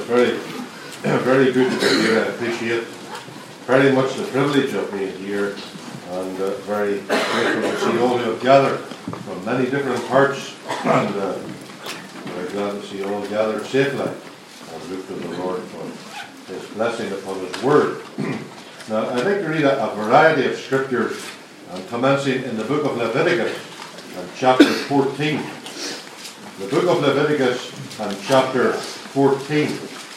very, very good to be here. I appreciate very much the privilege of being here, and very grateful to see all who have gathered from many different parts, and very glad to see all gathered safely, and look to the Lord for His blessing upon His Word. Now, I'd like to read a variety of scriptures, and commencing in the book of Leviticus, and chapter 14. The book of Leviticus and chapter 14.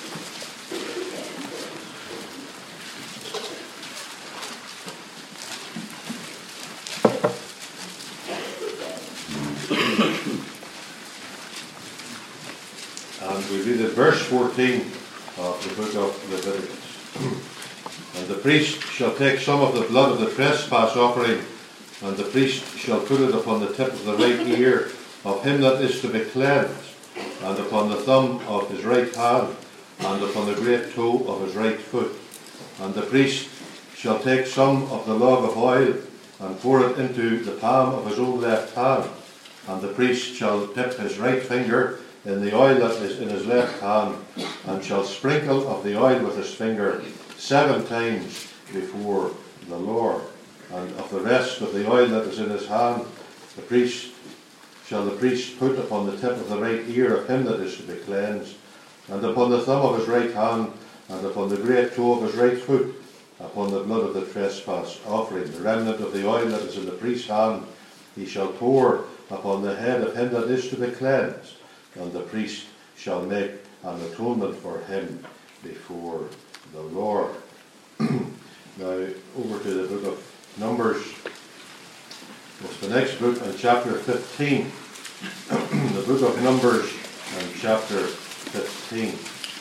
And we read at verse 14 of the book of Leviticus. And the priest shall take some of the blood of the trespass offering, and the priest shall put it upon the tip of the right ear of him that is to be cleansed, and upon the thumb of his right hand, and upon the great toe of his right foot. And the priest shall take some of the log of oil, and pour it into the palm of his own left hand. And the priest shall dip his right finger in the oil that is in his left hand, and shall sprinkle of the oil with his finger 7 times before the Lord. And of the rest of the oil that is in his hand, the priest put upon the tip of the right ear of him that is to be cleansed, and upon the thumb of his right hand, and upon the great toe of his right foot, upon the blood of the trespass offering. The remnant of the oil that is in the priest's hand he shall pour upon the head of him that is to be cleansed, and the priest shall make an atonement for him before the Lord. Now, over to the book of Numbers. It's the next book, and chapter 15. The book of Numbers and chapter 15.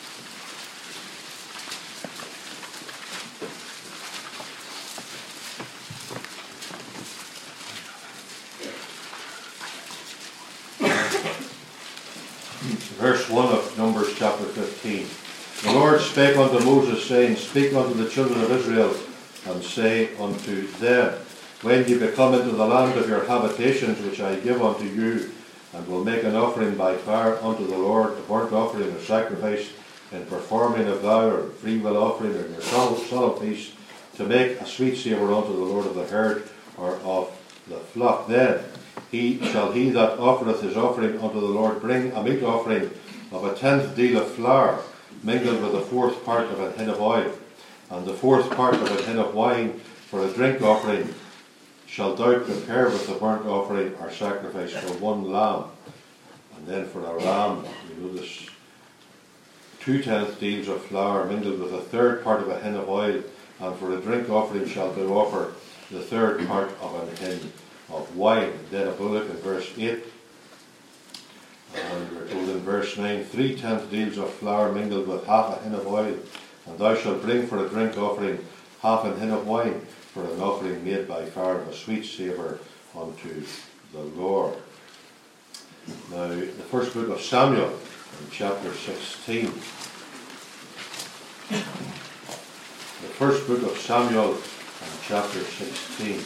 Verse 1 of Numbers chapter 15. The Lord spake unto Moses, saying, Speak unto the children of Israel, and say unto them, When ye be come into the land of your habitations, which I give unto you, and will make an offering by fire unto the Lord, a burnt offering, a sacrifice, in performing a vow, or a freewill offering, or your solemn feast, to make a sweet savour unto the Lord of the herd, or of the flock. Then he that offereth his offering unto the Lord bring a meat offering of a 10th deal of flour, mingled with a 4th part of an hin of oil, and the 4th part of an hin of wine for a drink offering. Shall thou prepare with the burnt offering or sacrifice for 1 lamb. And then for a ram, you notice 2 10th deals of flour mingled with a 3rd part of a hin of oil, and for a drink offering shalt thou offer the 3rd part of an hin of wine. Then a bullock in verse 8. And we're told in verse 9, 3 10th deals of flour mingled with half a hin of oil, and thou shalt bring for a drink offering half an hin of wine, for an offering made by fire of a sweet savour unto the Lord. Now, the first book of Samuel, in chapter 16. The first book of Samuel, in chapter 16.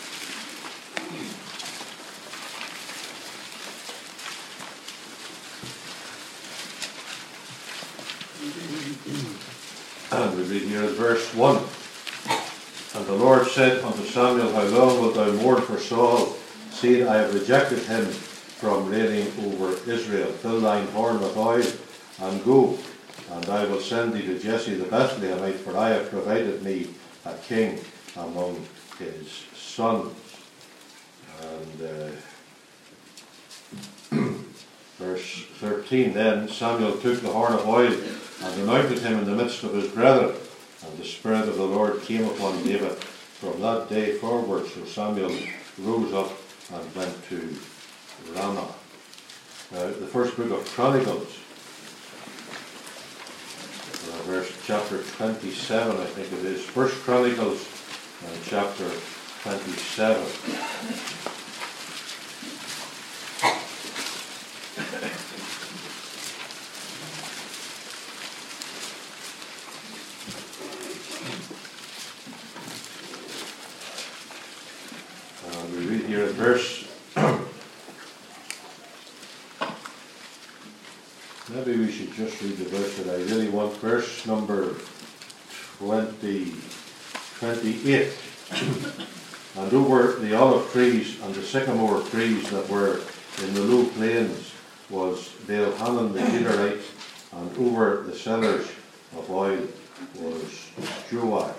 And we read here at verse 1. And the Lord said unto Samuel, How long wilt thou mourn for Saul, seeing I have rejected him from reigning over Israel? Fill thine horn with oil, and go, and I will send thee to Jesse the Bethlehemite, for I have provided me a king among his sons. And verse 13, Then Samuel took the horn of oil, and anointed him in the midst of his brethren. And the Spirit of the Lord came upon David from that day forward. So Samuel rose up and went to Ramah. The first book of Chronicles, chapter 27, I think it is. First Chronicles, chapter 27. We read here at verse maybe we should just just read the verse that I really want. Verse number 28. And over the olive trees and the sycamore trees that were in the low plains was Baal-Hanan the Gederite, and over the cellars of oil was Joash.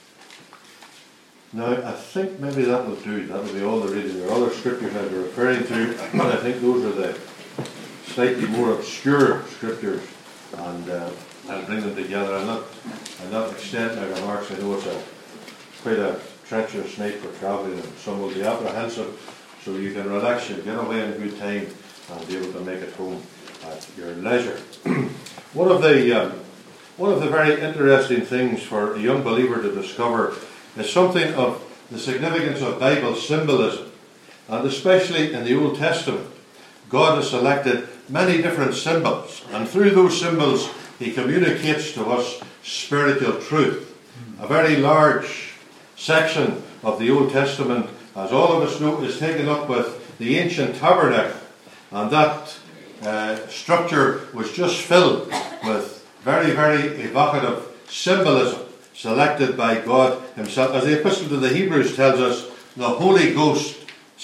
Now, I think maybe that will do. That will be all the reading. There are other scriptures I'll be referring to, but I think those are the slightly more obscure scriptures, and I'll bring them together. I'll not extend my remarks. I know it's quite a treacherous night for travelling, and some will be apprehensive, so you can relax and get away in a good time and be able to make it home at your leisure. One of the very interesting things for a young believer to discover is something of the significance of Bible symbolism, and especially in the Old Testament. God has selected many different symbols, and through those symbols He communicates to us spiritual truth. A very large section of the Old Testament, as all of us know, is taken up with the ancient tabernacle, and that structure was just filled with very, very evocative symbolism selected by God Himself. As the Epistle to the Hebrews tells us, the Holy Ghost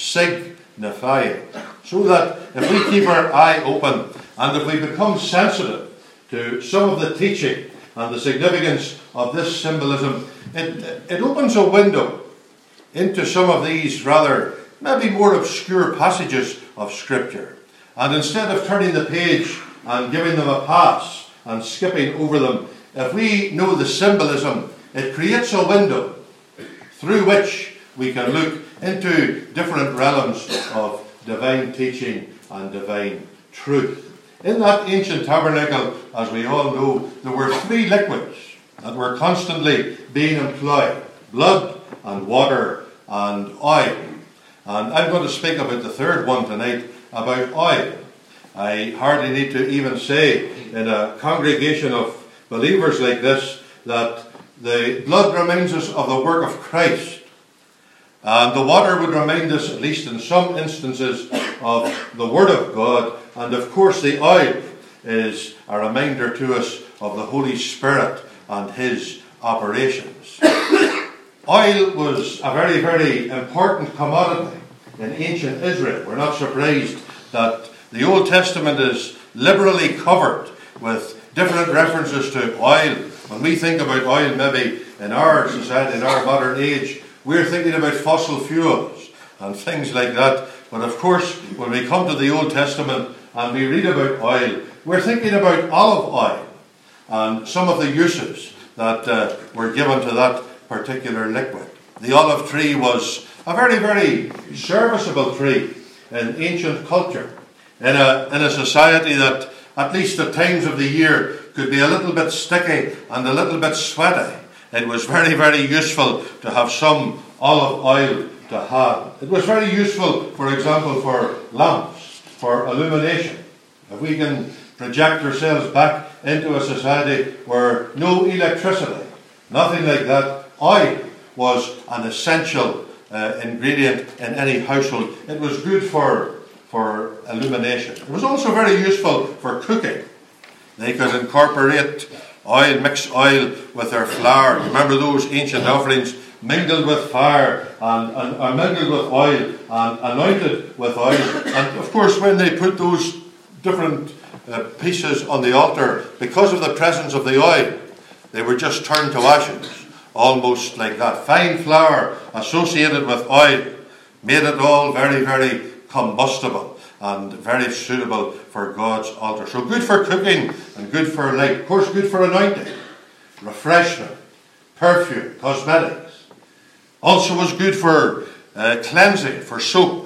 signifying. So that if we keep our eye open and if we become sensitive to some of the teaching and the significance of this symbolism, it opens a window into some of these rather, maybe more obscure passages of Scripture. And instead of turning the page and giving them a pass and skipping over them, if we know the symbolism, it creates a window through which we can look into different realms of divine teaching and divine truth. In that ancient tabernacle, as we all know, there were three liquids that were constantly being employed: blood and water and oil. And I'm going to speak about the third one tonight, about oil. I hardly need to even say in a congregation of believers like this that the blood reminds us of the work of Christ, and the water would remind us, at least in some instances, of the Word of God, and of course the oil is a reminder to us of the Holy Spirit and His operations. Oil was a very, very important commodity in ancient Israel. We're not surprised that the Old Testament is liberally covered with different references to oil. When we think about oil, maybe in our society, in our modern age, we're thinking about fossil fuels and things like that. But of course, when we come to the Old Testament and we read about oil, we're thinking about olive oil and some of the uses that were given to that particular liquid. The olive tree was a very, very serviceable tree in ancient culture, in a society that, at least at times of the year, could be a little bit sticky and a little bit sweaty. It was very, very useful to have some olive oil to hand. It was very useful, for example, for lamps, for illumination. If we can project ourselves back into a society where no electricity, nothing like that, oil was an essential ingredient in any household. It was good for illumination. It was also very useful for cooking. They could incorporate oil, mix oil with their flour. Remember those ancient offerings mingled with fire and mingled with oil and anointed with oil. And of course, when they put those different pieces on the altar, because of the presence of the oil, they were just turned to ashes, almost like that. Fine flour associated with oil made it all very, very combustible and very suitable for God's altar. So good for cooking and good for light. Of course, good for anointing, refreshment, perfume, cosmetics. Also was good for cleansing, for soap.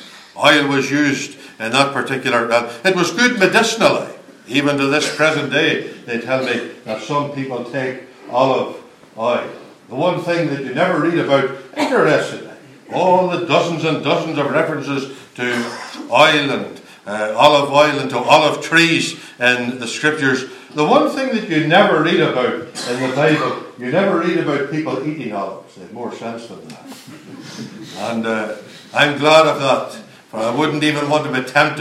Oil was used in that particular realm. It was good medicinally. Even to this present day, they tell me that some people take olive oil. The one thing that you never read about, interestingly, all the dozens and dozens of references to oil and olive oil and to olive trees in the Scriptures, the one thing that you never read about in the Bible, you never read about people eating olives. They have more sense than that. And I'm glad of that, for I wouldn't even want to be tempted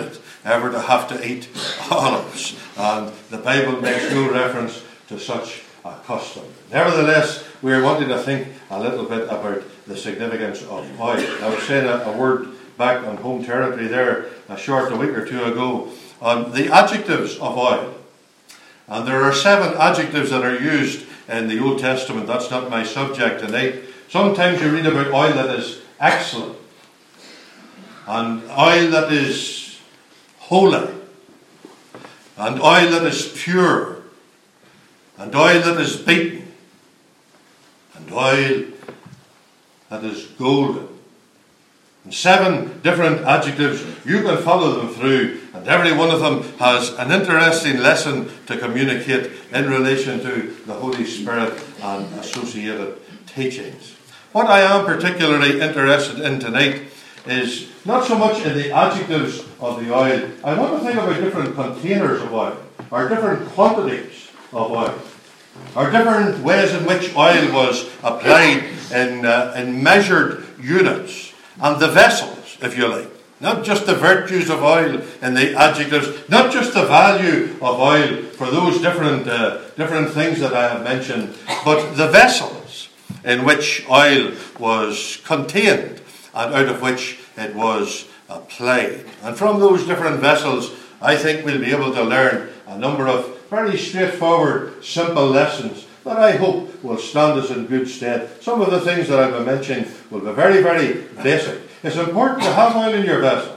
ever to have to eat olives. And the Bible makes no reference to such a custom. Nevertheless, we are wanting to think a little bit about the significance of oil. I was saying a word back on home territory there a week or two ago on the adjectives of oil. And there are 7 adjectives that are used in the Old Testament. That's not my subject tonight. Sometimes you read about oil that is excellent, and oil that is holy, and oil that is pure, and oil that is beaten, and oil that is golden. And 7 different adjectives. You can follow them through, and every one of them has an interesting lesson to communicate in relation to the Holy Spirit and associated teachings. What I am particularly interested in tonight is not so much in the adjectives of the oil. I want to think about different containers of oil, or different quantities of oil, or different ways in which oil was applied in measured units. And the vessels, if you like. Not just the virtues of oil and the adjectives, not just the value of oil for those different things that I have mentioned, but the vessels in which oil was contained and out of which it was applied. And from those different vessels, I think we'll be able to learn a number of very straightforward, simple lessons that I hope will stand us in good stead. Some of the things that I've been mentioning will be very, very basic. It's important to have oil in your vessel.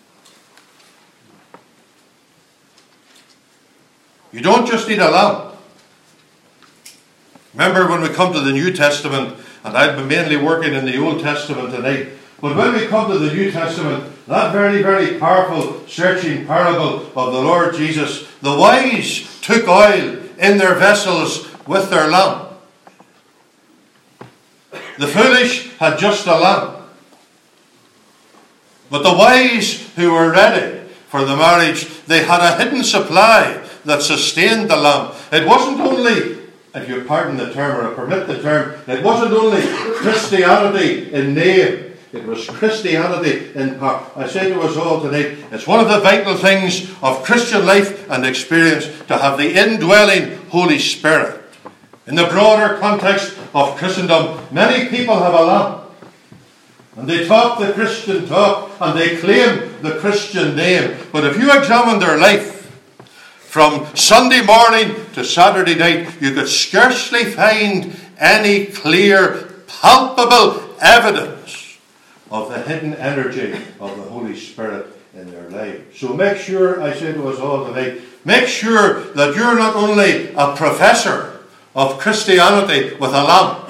You don't just need a lamp. Remember when we come to the New Testament, and I've been mainly working in the Old Testament tonight, but when we come to the New Testament, that very, very powerful, searching parable of the Lord Jesus, the wise took oil in their vessels with their lamp. The foolish had just a lamp. But the wise who were ready for the marriage, they had a hidden supply that sustained the lamp. It wasn't only, if you pardon the term or permit the term, it wasn't only Christianity in name. It was Christianity in power. I say to us all tonight, it's one of the vital things of Christian life and experience to have the indwelling Holy Spirit. In the broader context of Christendom, many people have a lamp. And they talk the Christian talk, and they claim the Christian name. But if you examine their life, from Sunday morning to Saturday night, you could scarcely find any clear, palpable evidence of the hidden energy of the Holy Spirit in their lives. So make sure, I say to us all tonight, make sure that you're not only a professor of Christianity with a lamp.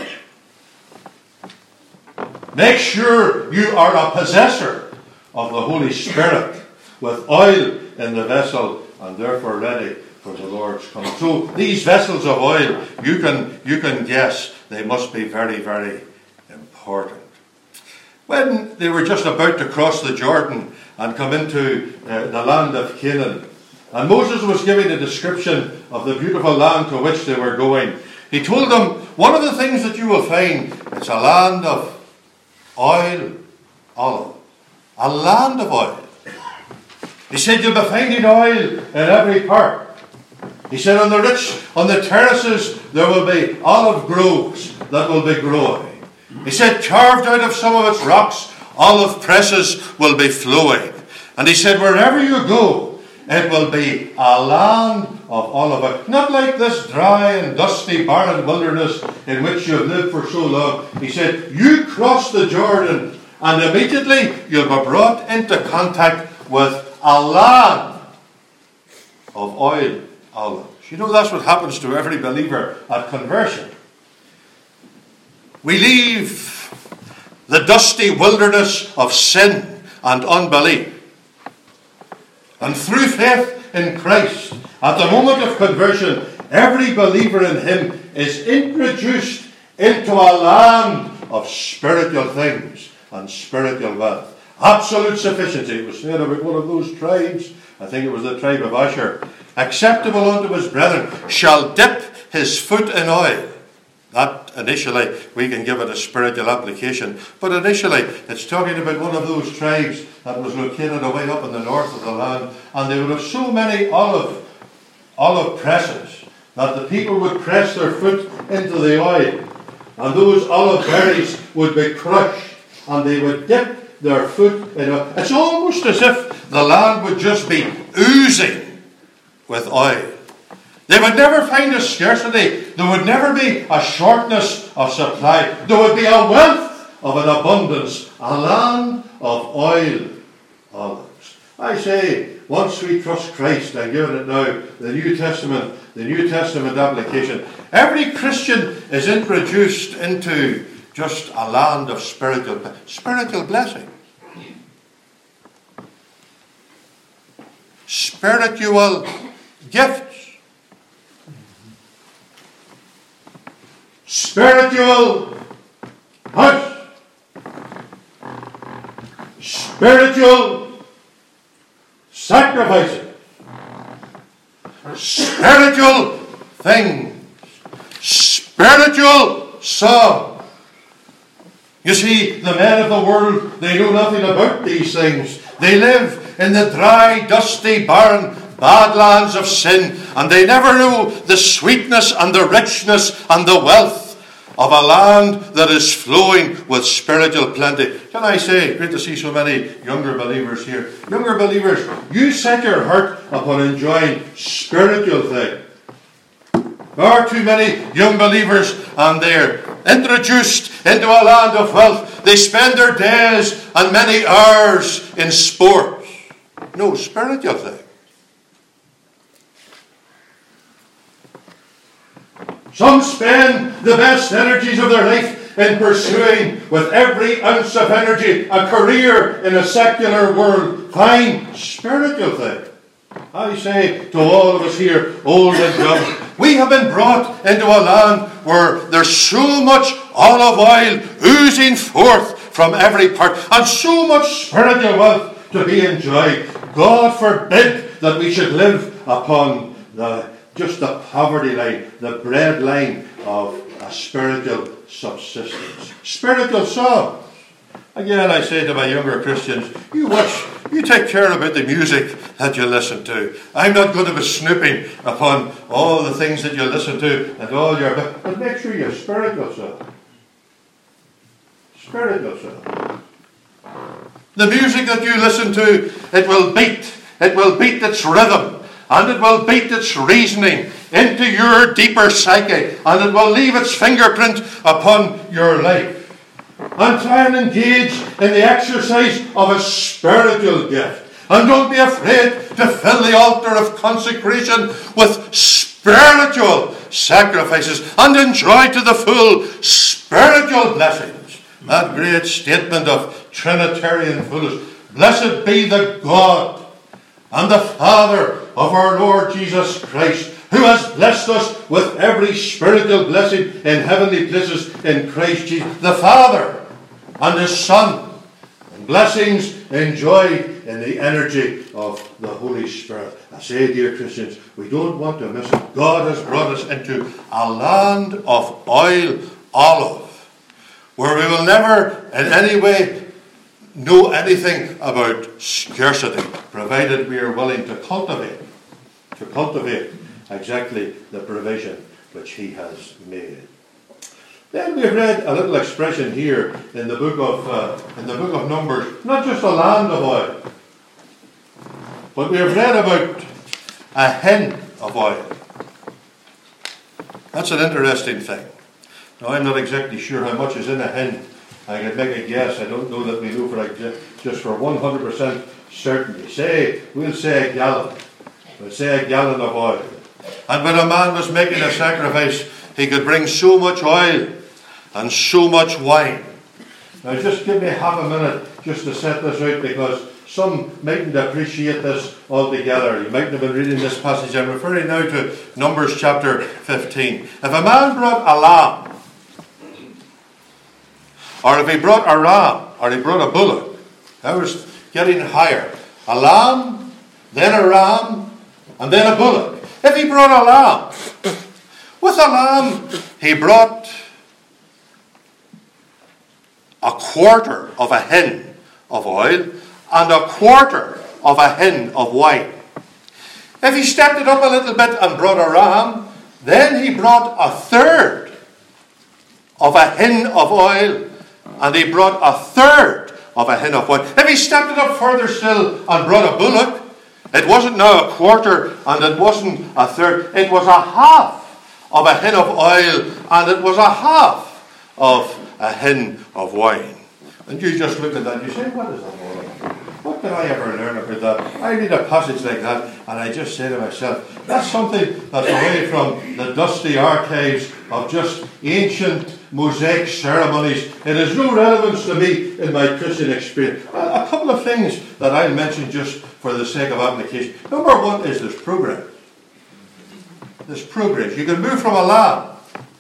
Make sure you are a possessor of the Holy Spirit with oil in the vessel and therefore ready for the Lord's coming. So these vessels of oil, you can guess they must be very, very important. When they were just about to cross the Jordan and come into the land of Canaan, and Moses was giving a description of the beautiful land to which they were going, he told them, one of the things that you will find, it's a land of oil, olive. A land of oil. He said, you'll be finding oil in every part. He said, on the terraces, there will be olive groves that will be growing. He said, carved out of some of its rocks, olive presses will be flowing. And he said, wherever you go, it will be a land of olive oil. Not like this dry and dusty, barren wilderness in which you have lived for so long. He said, you cross the Jordan and immediately you'll be brought into contact with a land of oil olives. You know, that's what happens to every believer at conversion. We leave the dusty wilderness of sin and unbelief. And through faith in Christ, at the moment of conversion, every believer in Him is introduced into a land of spiritual things and spiritual wealth. Absolute sufficiency. It was said about one of those tribes, I think it was the tribe of Asher, acceptable unto his brethren, shall dip his foot in oil, That initially, we can give it a spiritual application. But initially, it's talking about one of those tribes that was located away up in the north of the land. And they would have so many olive presses that the people would press their foot into the oil. And those olive berries would be crushed. And they would dip their foot in it. It's almost as if the land would just be oozing with oil. They would never find a scarcity. There would never be a shortness of supply. There would be a wealth of an abundance, a land of oil olives. I say, once we trust Christ and given it now, the New Testament application, every Christian is introduced into just a land of spiritual blessing. Spiritual gifts. Spiritual house. Spiritual sacrifices. Spiritual things. Spiritual song. You see, the men of the world, they know nothing about these things. They live in the dry, dusty, barren badlands of sin, and they never know the sweetness and the richness and the wealth of a land that is flowing with spiritual plenty. Can I say, great to see so many younger believers here. Younger believers, you set your heart upon enjoying spiritual things. There are too many young believers, and they're introduced into a land of wealth. They spend their days and many hours in sports. No, spiritual things. Some spend the best energies of their life in pursuing with every ounce of energy a career in a secular world. Fine, spiritual thing. I say to all of us here, old and young, we have been brought into a land where there's so much olive oil oozing forth from every part, and so much spiritual wealth to be enjoyed. God forbid that we should live upon just the poverty line, the bread line of a spiritual subsistence. Spiritual songs. Again, I say to my younger Christians, you take care about the music that you listen to. I'm not going to be snooping upon all the things that you listen to and all your... But make sure you're spiritual songs. Spiritual songs. The music that you listen to, it will beat its rhythm. And it will beat its reasoning into your deeper psyche. And it will leave its fingerprint upon your life. And try and engage in the exercise of a spiritual gift. And don't be afraid to fill the altar of consecration with spiritual sacrifices. And enjoy to the full spiritual blessings. That great statement of Trinitarian fullness. Blessed be the God and the Father of our Lord Jesus Christ, who has blessed us with every spiritual blessing in heavenly places in Christ Jesus. The Father and His Son, and blessings enjoyed in the energy of the Holy Spirit. I say, dear Christians, we don't want to miss it. God has brought us into a land of oil olive, where we will never in any way know anything about scarcity, provided we are willing to cultivate exactly the provision which He has made. Then we've read a little expression here in the book of Numbers, not just a land of oil, but we have read about a hin of oil. That's an interesting thing. Now, I'm not exactly sure how much is in a hin. I can make a guess. I don't know that we know just for 100% certainty. We'll say a gallon. We'll say a gallon of oil. And when a man was making a sacrifice, he could bring so much oil and so much wine. Now just give me half a minute just to set this out, because some mightn't appreciate this altogether. You mightn't have been reading this passage. I'm referring now to Numbers chapter 15. If a man brought a lamb, or if he brought a ram, or he brought a bullock, that was getting higher. A lamb, then a ram, and then a bullock. If he brought a lamb, with a lamb he brought a quarter of a hin of oil and a quarter of a hin of wine. If he stepped it up a little bit and brought a ram, then he brought a third of a hin of oil, and he brought a third of a hin of wine. If he stepped it up further still and brought a bullock, it wasn't now a quarter and it wasn't a third. It was a half of a hin of oil and it was a half of a hin of wine. And you just look at that and you say, what is that all about? What can I ever learn about that? I read a passage like that and I just say to myself, that's something that's away from the dusty archives of just ancient Mosaic ceremonies. It has no relevance to me in my Christian experience. A couple of things that I'll mention just for the sake of application. Number one is there's progress. There's progress. You can move from a lamb,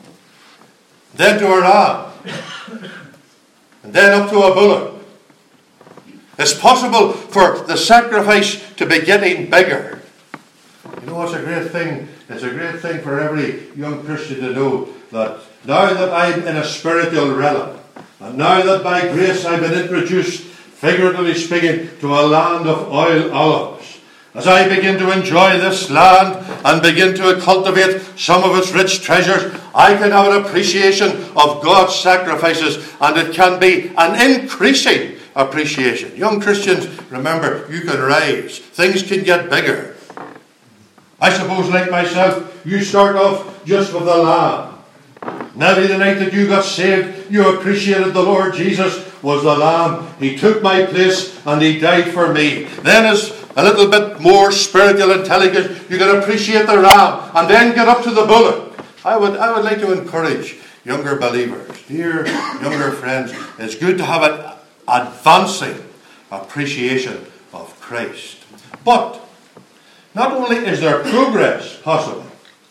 then to a ram, and then up to a bullock. It's possible for the sacrifice to be getting bigger. You know, it's a great thing. It's a great thing for every young Christian to know that now that I'm in a spiritual realm, and now that by grace I've been introduced, figuratively speaking, to a land of oil olives, as I begin to enjoy this land and begin to cultivate some of its rich treasures, I can have an appreciation of God's sacrifices, and it can be an increasing appreciation. Young Christians, remember, you can rise. Things can get bigger. I suppose, like myself, you start off just with the lamb. Maybe the night that you got saved, you appreciated the Lord Jesus was the lamb. He took my place and he died for me. Then as a little bit more spiritual intelligence, you can appreciate the ram and then get up to the bullock. I would like to encourage younger believers, dear younger friends, it's good to have an advancing appreciation of Christ. But not only is there progress possible,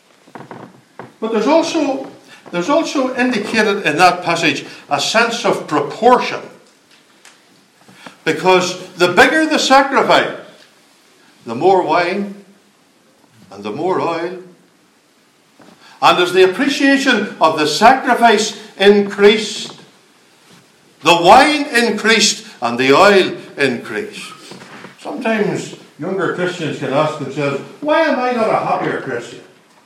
but there's also indicated in that passage a sense of proportion. Because the bigger the sacrifice, the more wine and the more oil. And as the appreciation of the sacrifice increased, the wine increased and the oil increased. Sometimes younger Christians can ask themselves, why am I not a happier Christian?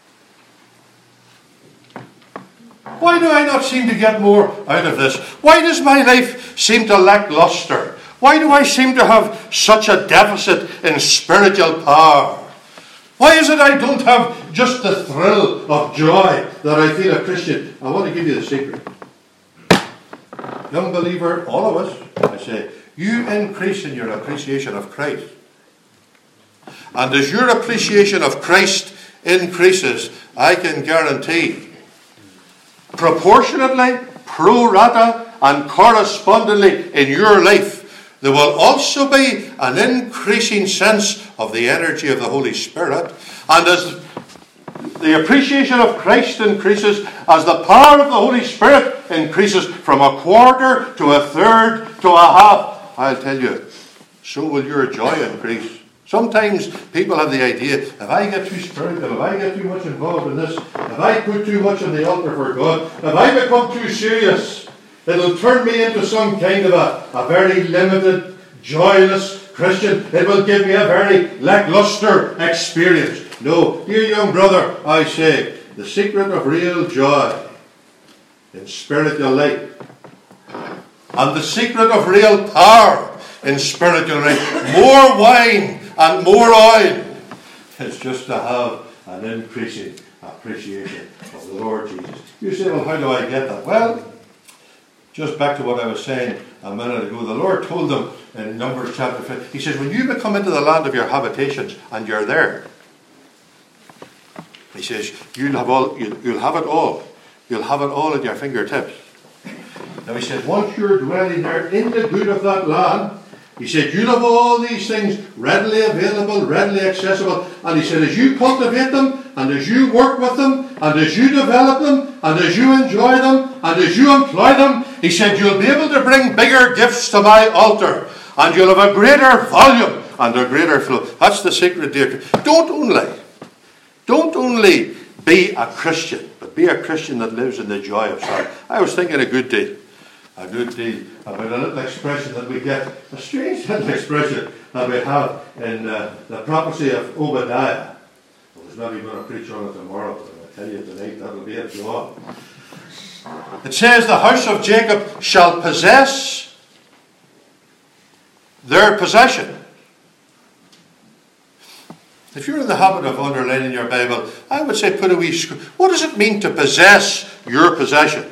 Why do I not seem to get more out of this? Why does my life seem to lack luster? Why do I seem to have such a deficit in spiritual power? Why is it I don't have just the thrill of joy that I feel a Christian? I want to give you the secret. Young believer, all of us, I say, you increase in your appreciation of Christ. And as your appreciation of Christ increases, I can guarantee, proportionately, pro rata, and correspondingly in your life, there will also be an increasing sense of the energy of the Holy Spirit. And as the appreciation of Christ increases, as the power of the Holy Spirit increases from a quarter to a third to a half, I'll tell you, so will your joy increase. Sometimes people have the idea, if I get too spiritual, if I get too much involved in this, if I put too much on the altar for God, if I become too serious, it'll turn me into some kind of a very limited, joyless Christian. It will give me a very lackluster experience. No, dear young brother, I say, the secret of real joy in spiritual life and the secret of real power in spiritual life, more wine and more oil, is just to have an increasing appreciation of the Lord Jesus. You say, well, how do I get that? Well, just back to what I was saying a minute ago, the Lord told them in Numbers chapter 5, He says, when you come into the land of your habitations and you're there, He says, you'll have it all. You'll have it all at your fingertips. Now He says, once you're dwelling there in the good of that land, He said, you'll have all these things readily available, readily accessible. And He said, as you cultivate them, and as you work with them, and as you develop them, and as you enjoy them, and as you employ them, He said, you'll be able to bring bigger gifts to my altar, and you'll have a greater volume and a greater flow. That's the secret, dear. Don't only be a Christian, but be a Christian that lives in the joy of God. I was thinking a good deal a good deal about a little expression that we get, a strange little expression that we have in the prophecy of Obadiah. I was maybe going to preach on it tomorrow, but I tell you tonight that'll be it. Go on. It says, the house of Jacob shall possess their possession. If you're in the habit of underlining your Bible, I would say put a wee what does it mean to possess your possessions?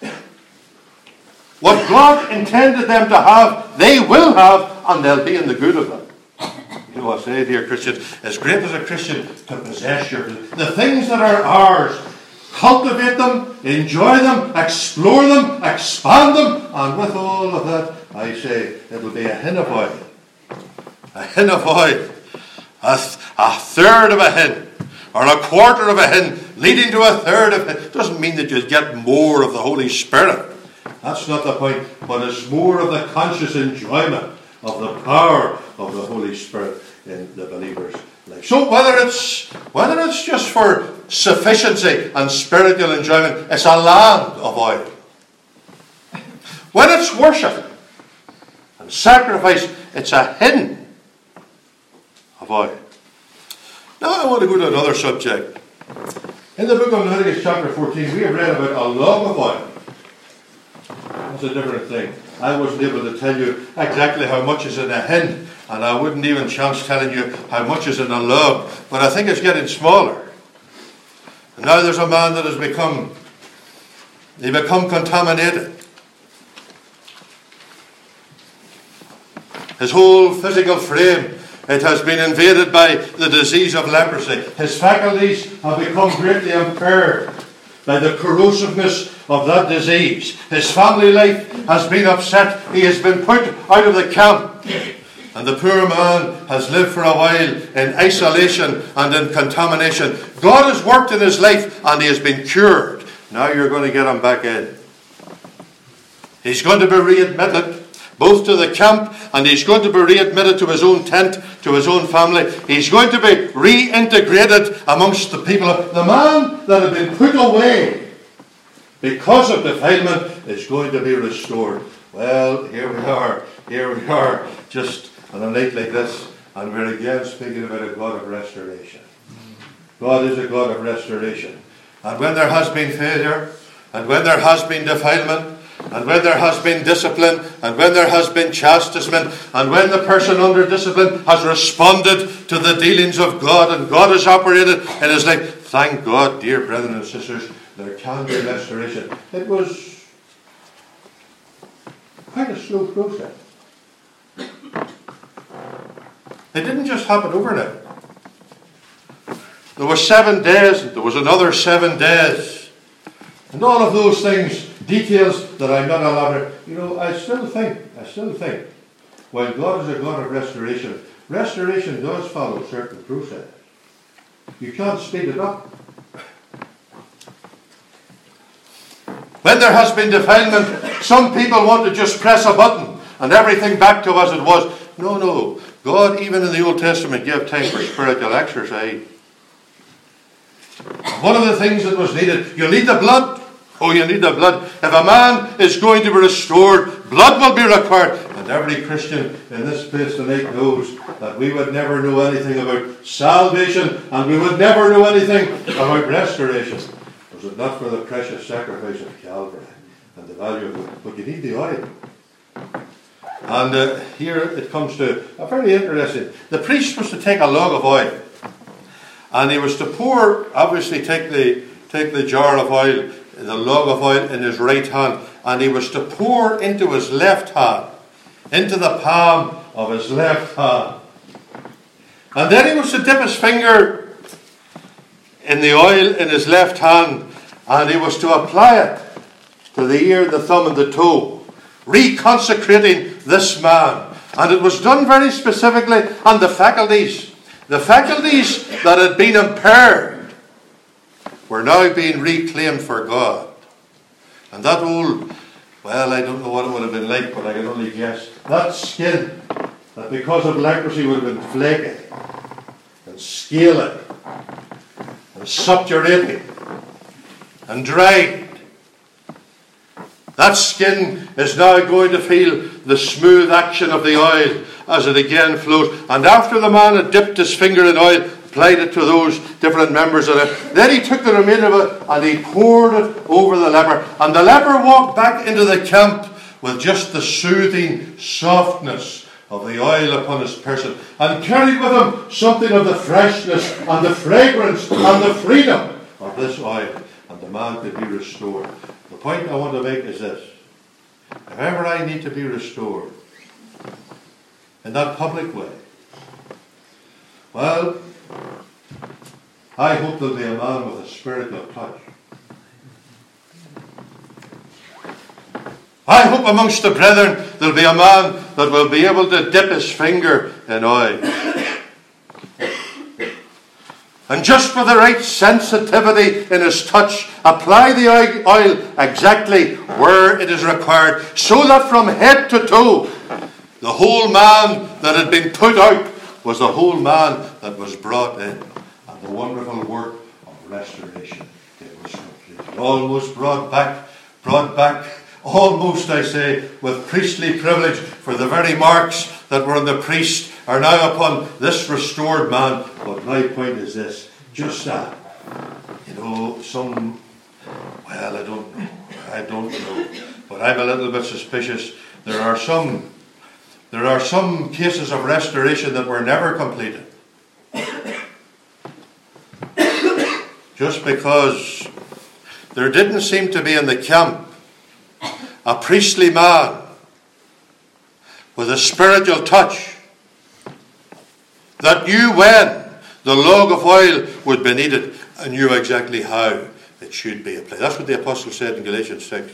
What God intended them to have, they will have, and they'll be in the good of them. You know what I say, dear Christians? It's great as a Christian to possess the things that are ours. Cultivate them, enjoy them, explore them, expand them, and with all of that, I say, it'll be a hin of oil. A hin of oil. A third of a hin, or a quarter of a hin, leading to a third of it. Doesn't mean that you get more of the Holy Spirit. That's not the point, but it's more of the conscious enjoyment of the power of the Holy Spirit in the believer's life. So whether it's just for sufficiency and spiritual enjoyment, it's a land of oil. When it's worship and sacrifice, it's a hin of oil. Now I want to go to another subject. In the book of Leviticus chapter 14, we have read about a log of oil. That's a different thing. I wasn't able to tell you exactly how much is in a hin, and I wouldn't even chance telling you how much is in a log, but I think it's getting smaller. And now there's a man that has become contaminated. His whole physical frame, it has been invaded by the disease of leprosy. His faculties have become greatly impaired by the corrosiveness of that disease. His family life has been upset. He has been put out of the camp. And the poor man has lived for a while in isolation and in contamination. God has worked in his life and he has been cured. Now you're going to get him back in. He's going to be readmitted both to the camp, and he's going to be readmitted to his own tent, to his own family. He's going to be reintegrated amongst the people. The man that had been put away because of defilement is going to be restored. Well, here we are, just on a night like this, and we're again speaking about a God of restoration. God is a God of restoration. And when there has been failure, and when there has been defilement, and when there has been discipline, and when there has been chastisement, and when the person under discipline has responded to the dealings of God, and God has operated in his life, thank God, dear brethren and sisters, there can be restoration. It was quite a slow process. It didn't just happen overnight. There were 7 days, and there was another 7 days. And all of those things, details that I'm not elaborate. You know, I still think, while God is a God of restoration, restoration does follow certain process. You can't speed it up. When there has been defilement, some people want to just press a button and everything back to as it was. No. God, even in the Old Testament, gave time for spiritual exercise. One of the things that was needed, you need the blood. Oh, you need the blood. If a man is going to be restored, blood will be required. And every Christian in this place tonight knows that we would never know anything about salvation, and we would never know anything about restoration. Was it not for the precious sacrifice of Calvary and the value of it? But you need the oil. And here it comes to a very interesting. The priest was to take a log of oil, and he was to take the jar of oil, the log of oil in his right hand, and he was to pour into his left hand, into the palm of his left hand. And then he was to dip his finger in the oil in his left hand, and he was to apply it to the ear, the thumb and the toe, reconsecrating this man. And it was done very specifically, and the faculties that had been impaired were now being reclaimed for God. And that old, well, I don't know what it would have been like, but I can only guess, that skin that because of leprosy would have been flaky and scaly and subturating and dried, That skin is now going to feel the smooth action of the oil as it again flows. And after the man had dipped his finger in oil, applied it to those different members of it, then he took the remainder of it and he poured it over the leper. And the leper walked back into the camp with just the soothing softness of the oil upon his person, and carried with him something of the freshness and the fragrance and the freedom of this oil, and the man could be restored. The point I want to make is this: if ever I need to be restored in that public way, well, I hope there'll be a man with a spiritual touch. I hope amongst the brethren there'll be a man that will be able to dip his finger in oil. And just with the right sensitivity in his touch, apply the oil exactly where it is required, so that from head to toe, the whole man that had been put out was the whole man that was brought in. And the wonderful work of restoration, it was completed. Almost brought back, almost, I say, with priestly privilege, for the very marks that were on the priest are now upon this restored man. But my point is this: just that, I don't know, but I'm a little bit suspicious. There are some cases of restoration that were never completed, just because there didn't seem to be in the camp a priestly man with a spiritual touch that knew when the log of oil would be needed and knew exactly how it should be applied. That's what the apostle said in Galatians 6.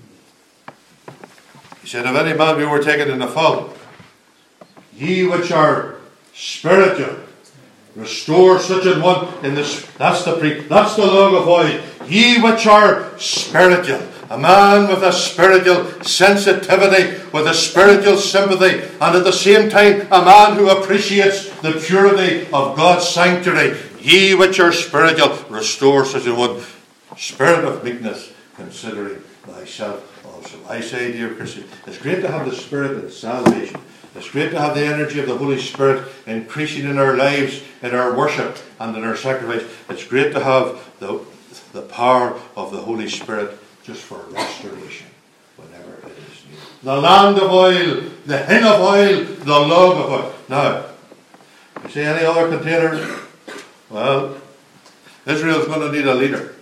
He said, "If any man be overtaken in a fault, ye which are spiritual, restore such an one in this." That's the log of oil. Ye which are spiritual. A man with a spiritual sensitivity, with a spiritual sympathy, and at the same time a man who appreciates the purity of God's sanctuary. Ye which are spiritual, restore such a one. Spirit of meekness, considering thyself also. I say, dear Christian, it's great to have the Spirit in salvation. It's great to have the energy of the Holy Spirit increasing in our lives, in our worship and in our sacrifice. It's great to have the power of the Holy Spirit just for restoration whenever it is needed. The land of oil, the hin of oil, the log of oil. Now, you see any other container? Well, Israel's going to need a leader.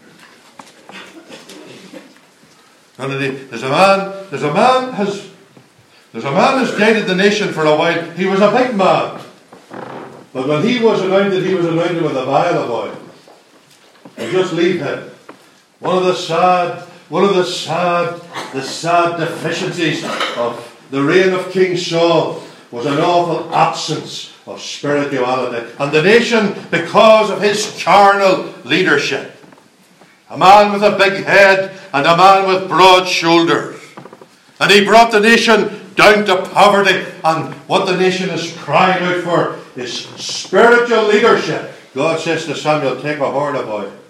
There's a man has guided the nation for a while. He was a big man, but when he was anointed with a vial of oil. And just leave him. One of the sad deficiencies of the reign of King Saul was an awful absence of spirituality. And the nation, because of his carnal leadership, a man with a big head and a man with broad shoulders, and he brought the nation down to poverty. And what the nation is crying out for is spiritual leadership. God says to Samuel, "Take a horn of oil."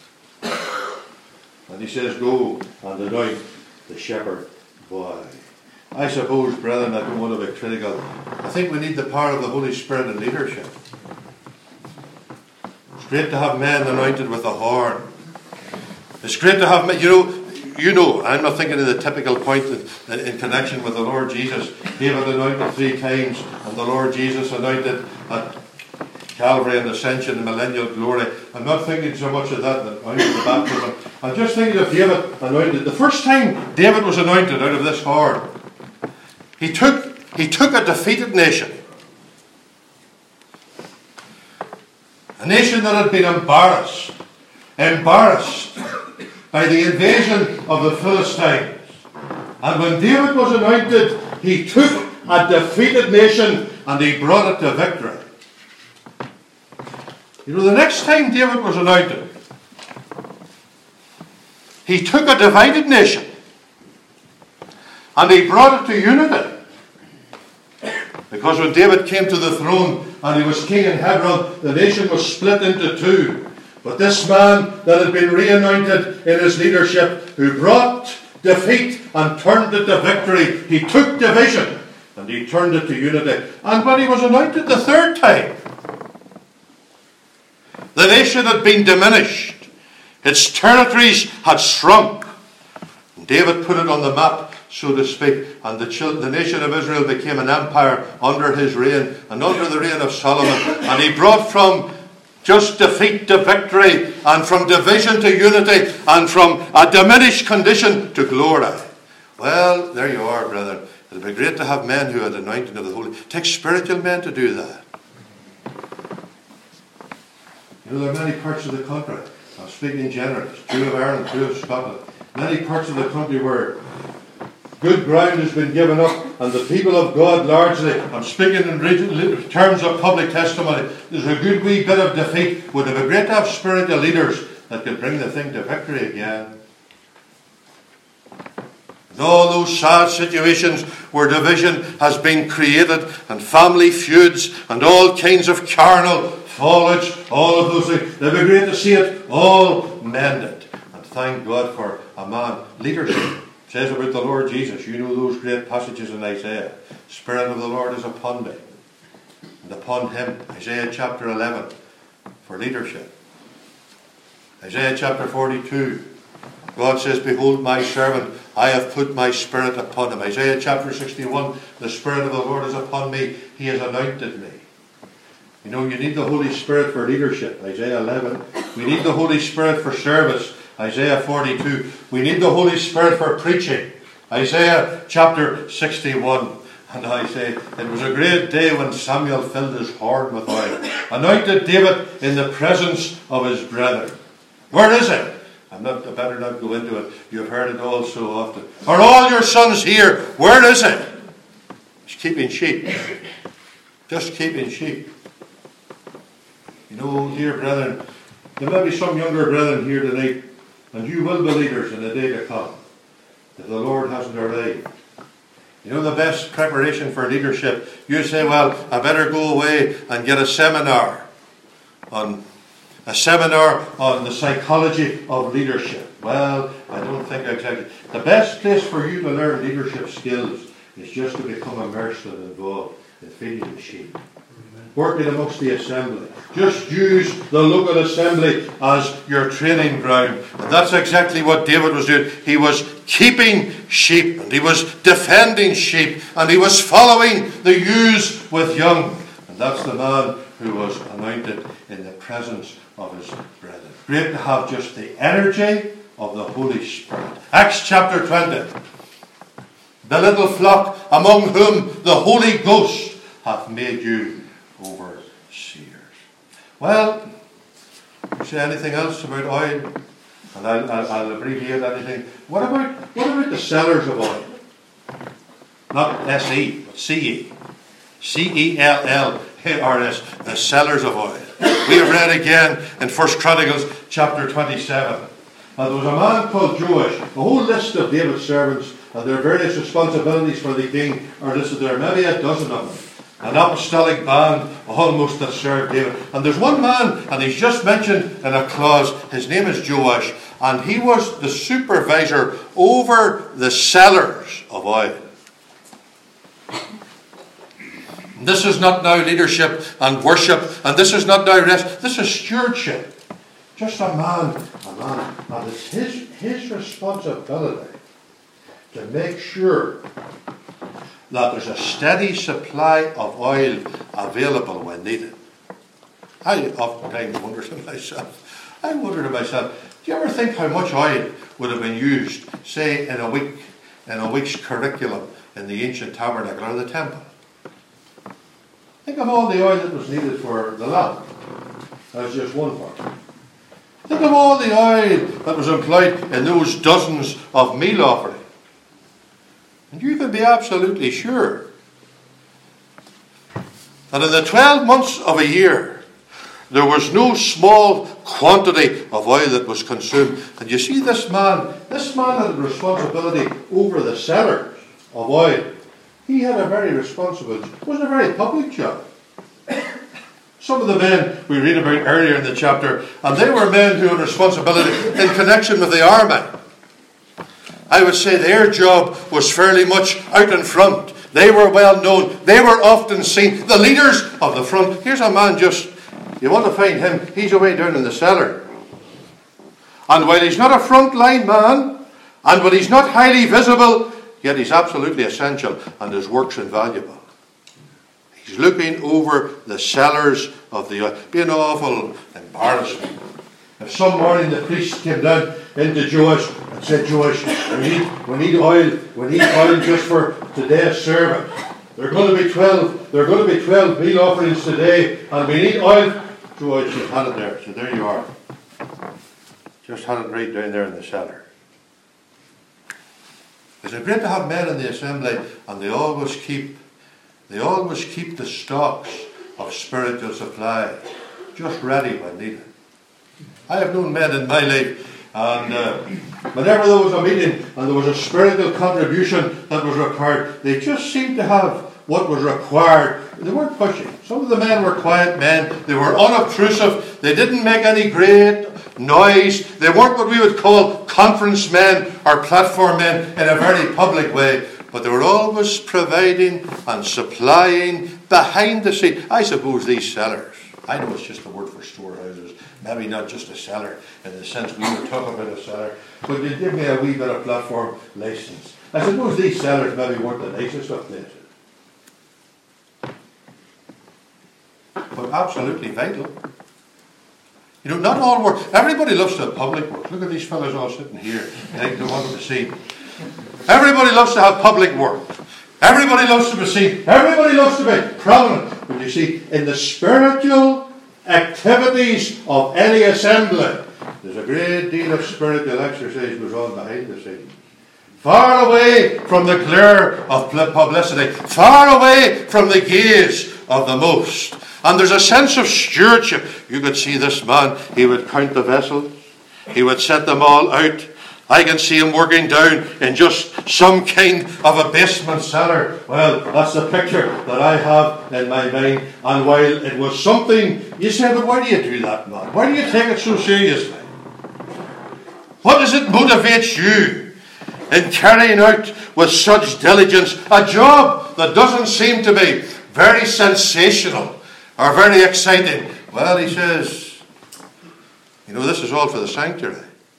And he says, "Go and anoint the shepherd boy." I suppose, brethren, I don't want to be critical. I think we need the power of the Holy Spirit in leadership. It's great to have men anointed with a horn. It's great to have men, you know, I'm not thinking of the typical point in connection with the Lord Jesus. David anointed 3 times, and the Lord Jesus anointed at Calvary and Ascension and millennial glory. I'm not thinking so much of that anointed the baptism. I'm just thinking of David anointed. The first time David was anointed out of this horn, he took a defeated nation. A nation that had been embarrassed by the invasion of the Philistines. And when David was anointed, he took a defeated nation and he brought it to victory. The next time David was anointed, he took a divided nation and he brought it to unity. Because when David came to the throne and he was king in Hebron, the nation was split into 2. But this man that had been re-anointed in his leadership, who brought defeat and turned it to victory. He took division and he turned it to unity. And when he was anointed the third time, the nation had been diminished. Its territories had shrunk. David put it on the map, so to speak, and the nation of Israel became an empire under his reign and under the reign of Solomon. And he brought from just defeat to victory, and from division to unity, and from a diminished condition to glory. Well, there you are, brethren. It would be great to have men who had anointing of the Holy. It takes spiritual men to do that. You know, there are many parts of the country, I'm speaking generally, two of Ireland, two of Scotland, many parts of the country where good ground has been given up, and the people of God largely, I'm speaking in terms of public testimony, there's a good wee bit of defeat. Would it be great to have spiritual leaders that could bring the thing to victory again? And all those sad situations where division has been created, and family feuds, and all kinds of carnal foliage, all of those things, it'd be great to see it all mended. And thank God for a man, leadership. Says about the Lord Jesus, you know those great passages in Isaiah. Spirit of the Lord is upon me, and upon him. Isaiah chapter 11, for leadership. Isaiah chapter 42, God says, behold my servant, I have put my spirit upon him. Isaiah chapter 61, the Spirit of the Lord is upon me, he has anointed me. You know, you need the Holy Spirit for leadership. Isaiah 11. We need the Holy Spirit for service. Isaiah 42. We need the Holy Spirit for preaching. Isaiah chapter 61. And I say, it was a great day when Samuel filled his horn with oil, anointed David in the presence of his brethren. Where is it? I better not go into it. You've heard it all so often. Are all your sons here? Where is it? Just keeping sheep. Just keeping sheep. You know, dear brethren, there may be some younger brethren here tonight, and you will be leaders in the day to come, if the Lord hasn't arrived. You know, the best preparation for leadership, you say, well, I better go away and get a seminar on the psychology of leadership. Well, I don't think exactly. The best place for you to learn leadership skills is just to become immersed and involved in feeding the sheep. Working amongst the assembly. Just use the local assembly as your training ground. And that's exactly what David was doing. He was keeping sheep, and he was defending sheep, and he was following the ewes with young. And that's the man who was anointed in the presence of his brethren. Great to have just the energy of the Holy Spirit. Acts chapter 20. The little flock among whom the Holy Ghost hath made you overseers. Well, you say anything else about oil? And I'll abbreviate anything. What about the sellers of oil? Not S-E, but C-E. C-E-L-L-A-R-S, the sellers of oil. We have read again in 1 Chronicles chapter 27. Now there was a man called Joash. The whole list of David's servants and their various responsibilities for the king are listed there. Maybe a dozen of them. An apostolic band almost that served David. And there's one man, and he's just mentioned in a clause, his name is Joash, and he was the supervisor over the sellers of oil. This is not now leadership and worship, and this is not now rest. This is stewardship. Just a man, and it's his responsibility to make sure that there's a steady supply of oil available when needed. I oftentimes wonder to myself, do you ever think how much oil would have been used, say, in a week's curriculum in the ancient tabernacle or the temple? Think of all the oil that was needed for the lamp. That's just one part. Think of all the oil that was employed in those dozens of meal offerings. And you can be absolutely sure that in the 12 months of a year, there was no small quantity of oil that was consumed. And you see this man had a responsibility over the sellers of oil. He had a very responsible, it wasn't a very public job. Some of the men we read about earlier in the chapter, and they were men who had responsibility in connection with the army. I would say their job was fairly much out in front. They were well known. They were often seen. The leaders of the front. Here's a man you want to find him, he's away down in the cellar. And while he's not a frontline man, and while he's not highly visible, yet he's absolutely essential, and his work's invaluable. He's looking over the cellars of the oil. Be an awful embarrassment if some morning the priest came down into Joash and said, Joash, we need oil just for today's service. There are going to be 12 meal offerings today, and we need oil. Joash just had it there. So there you are. Just had it right down there in the cellar. It's great to have men in the assembly, and they always keep the stocks of spiritual supply just ready when needed. I have known men in my life, and whenever there was a meeting and there was a spiritual contribution that was required, they just seemed to have what was required. They weren't pushing. Some of the men were quiet men. They were unobtrusive. They didn't make any great noise. They weren't what we would call conference men or platform men in a very public way. But they were always providing and supplying behind the scene. I suppose these cellars, I know it's just a word for storehouses, maybe not just a cellar in the sense we would talk about a cellar, but they give me a wee bit of platform license. I suppose these cellars maybe weren't the nicest of places, but absolutely vital. You know, not all work. Everybody loves to have public work. Look at these fellas all sitting here. They want to see. Everybody loves to have public work. Everybody loves to be seen. Everybody loves to be prominent. But you see, in the spiritual activities of any assembly, there's a great deal of spiritual exercise goes on behind the scenes. Far away from the glare of publicity. Far away from the gaze of the most. And there's a sense of stewardship. You could see this man. He would count the vessels. He would set them all out. I can see him working down in just some kind of a basement cellar. Well, that's the picture that I have in my mind. And while it was something, you say, but why do you do that, man? Why do you take it so seriously? What does it motivate you in carrying out with such diligence a job that doesn't seem to be very sensational or very exciting? Well, he says, this is all for the sanctuary.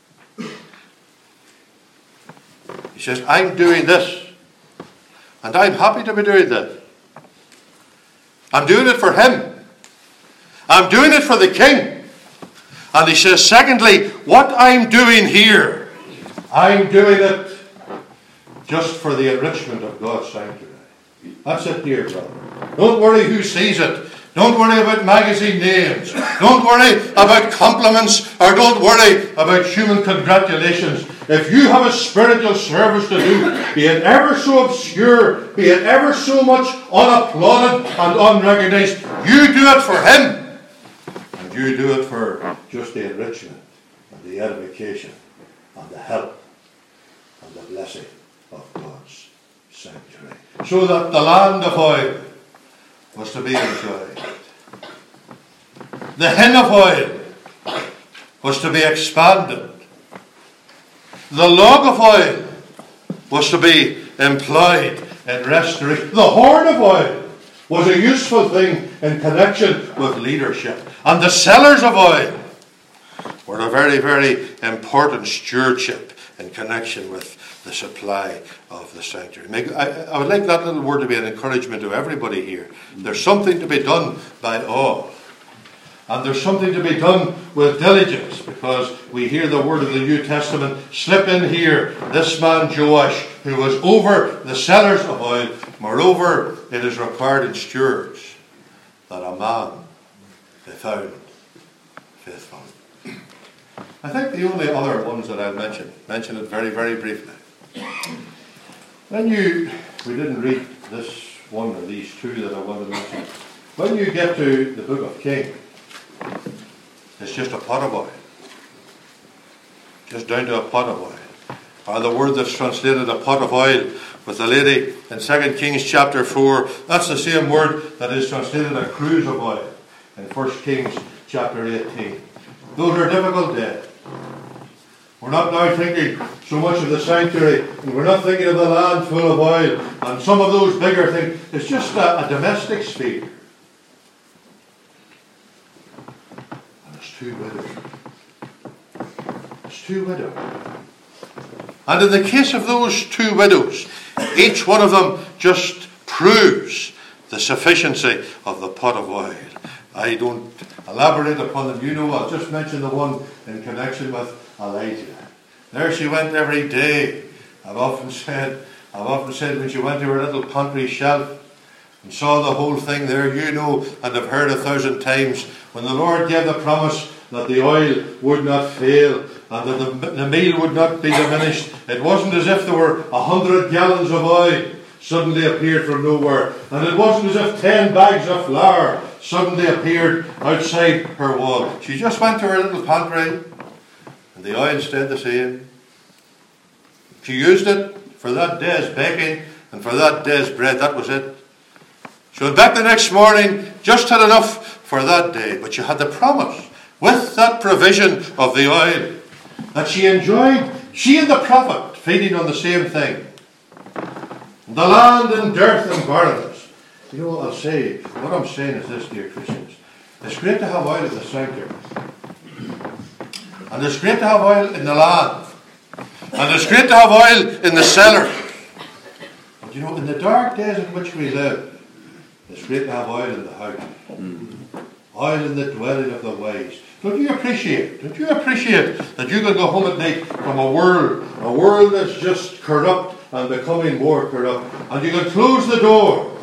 He says, I'm doing this. And I'm happy to be doing this. I'm doing it for him. I'm doing it for the king. And he says, secondly, what I'm doing here, I'm doing it just for the enrichment of God's sanctuary. That's it, dear brother. Don't worry who sees it. Don't worry about magazine names. Don't worry about compliments, or don't worry about human congratulations. If you have a spiritual service to do, be it ever so obscure, be it ever so much unapplauded and unrecognized, you do it for him. And you do it for just the enrichment and the edification and the help and the blessing of God's sanctuary. So that the land of oil was to be enjoyed. The hen of oil was to be expanded. The log of oil was to be employed in restoration. The horn of oil was a useful thing in connection with leadership. And the cellars of oil were a very, very important stewardship in connection with the supply of the sanctuary. I would like that little word to be an encouragement to everybody here. There's something to be done by all. And there's something to be done with diligence, because we hear the word of the New Testament slip in here. This man Joash, who was over the cellars of oil, moreover, it is required in stewards that a man be found faithful. I think the only other ones that I'll mention it very, very briefly. We didn't read this one or these two that I want to mention. When you get to the book of Kings, it's just a pot of oil. Just down to a pot of oil. Or the word that's translated a pot of oil with the lady in 2 Kings chapter 4, that's the same word that is translated a cruse of oil in 1 Kings chapter 18. Those are difficult days. We're not now thinking so much of the sanctuary, and we're not thinking of the land full of oil, and some of those bigger things. It's just a domestic sphere. And it's two widows. It's two widows. And in the case of those two widows, each one of them just proves the sufficiency of the pot of oil. I don't elaborate upon them. You know, I'll just mention the one in connection with Elijah. There she went every day. I've often said when she went to her little pantry shelf and saw the whole thing there, you know, and have heard 1,000 times, when the Lord gave the promise that the oil would not fail and that the meal would not be diminished, it wasn't as if there were 100 gallons of oil suddenly appeared from nowhere, and it wasn't as if 10 bags of flour suddenly appeared outside her wall. She just went to her little pantry, and the oil stayed the same. She used it for that day's baking and for that day's bread. That was it. She went back the next morning, just had enough for that day, but she had the promise with that provision of the oil that she enjoyed. She and the prophet feeding on the same thing. The land in dearth and barrenness. You know what I'll say? What I'm saying is this, dear Christians. It's great to have oil in the sanctuary. And it's great to have oil in the land. And it's great to have oil in the cellar. But you know, in the dark days in which we live, it's great to have oil in the house. Oil in the dwelling of the wise. Don't you appreciate that you can go home at night from a world that's just corrupt and becoming more corrupt, and you can close the door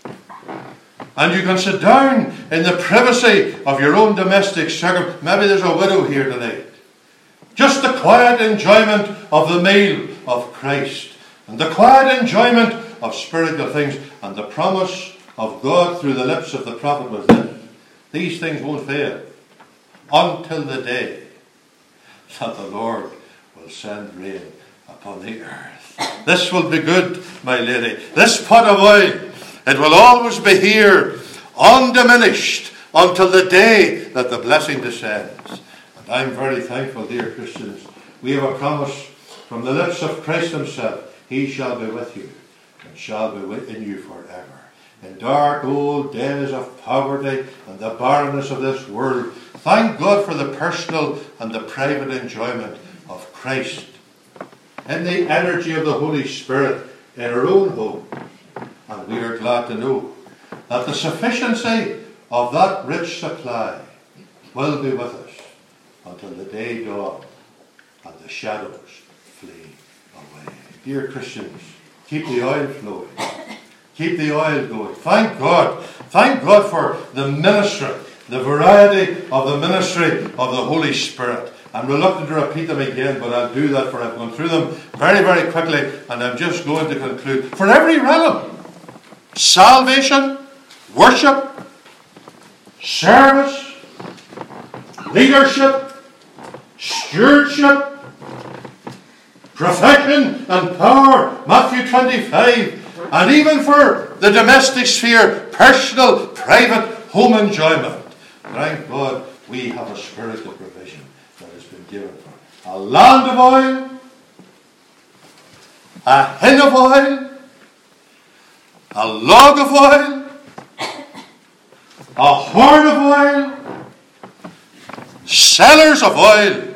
and you can sit down in the privacy of your own domestic circle. Maybe there's a widow here tonight. Just the quiet enjoyment of the meal of Christ and the quiet enjoyment of spiritual things and the promise of God through the lips of the prophet was this: these things won't fail until the day that the Lord will send rain upon the earth. This will be good, my lady. This pot of oil, it will always be here, undiminished, until the day that the blessing descends. And I'm very thankful, dear Christians. We have a promise from the lips of Christ himself. He shall be with you and shall be in you forever. In dark old days of poverty and the barrenness of this world, thank God for the personal and the private enjoyment of Christ in the energy of the Holy Spirit in our own home. And we are glad to know that the sufficiency of that rich supply will be with us until the day dawns and the shadows flee away. Dear Christians, keep the oil flowing. Keep the oil going. Thank God. Thank God for the ministry, the variety of the ministry of the Holy Spirit. I'm reluctant to repeat them again, but I'll do that, for I've gone through them very, very quickly, and I'm just going to conclude. For every realm: salvation, worship, service, leadership, stewardship, profession and power, Matthew 25, and even for the domestic sphere, personal, private, home enjoyment. Thank God we have a spiritual provision that has been given for a land of oil, a hin of oil, a log of oil, a horn of oil, cellars of oil,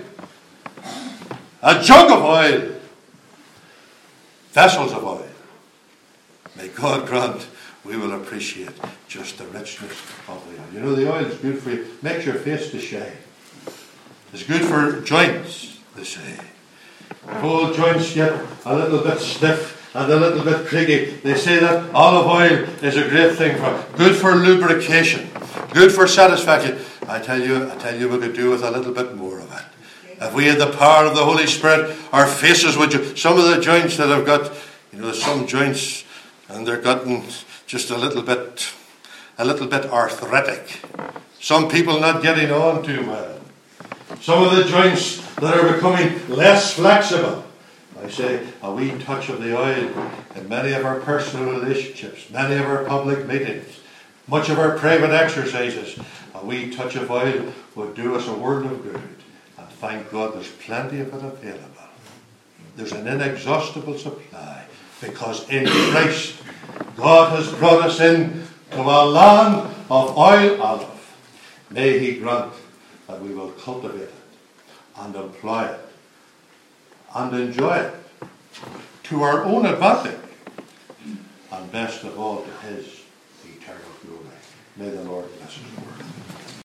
a jug of oil, vessels of oil. May God grant we will appreciate just the richness of the oil. You know, the oil is good for you. Makes your face to shine. It's good for joints, they say. If old joints get a little bit stiff and a little bit creaky, they say that olive oil is a great thing for, good for lubrication, good for satisfaction. I tell you, we could do with a little bit more of it. If we had the power of the Holy Spirit, our faces would. Some of the joints that I've got, you know, some joints, and they're gotten just a little bit arthritic. Some people not getting on too well. Some of the joints that are becoming less flexible. I say a wee touch of the oil in many of our personal relationships, many of our public meetings, much of our private exercises. A wee touch of oil would do us a world of good. And thank God there's plenty of it available. There's an inexhaustible supply, because in Christ God has brought us in to a land of oil olive. May He grant that we will cultivate it and employ it and enjoy it to our own advantage, and best of all to His eternal glory. May the Lord bless His word.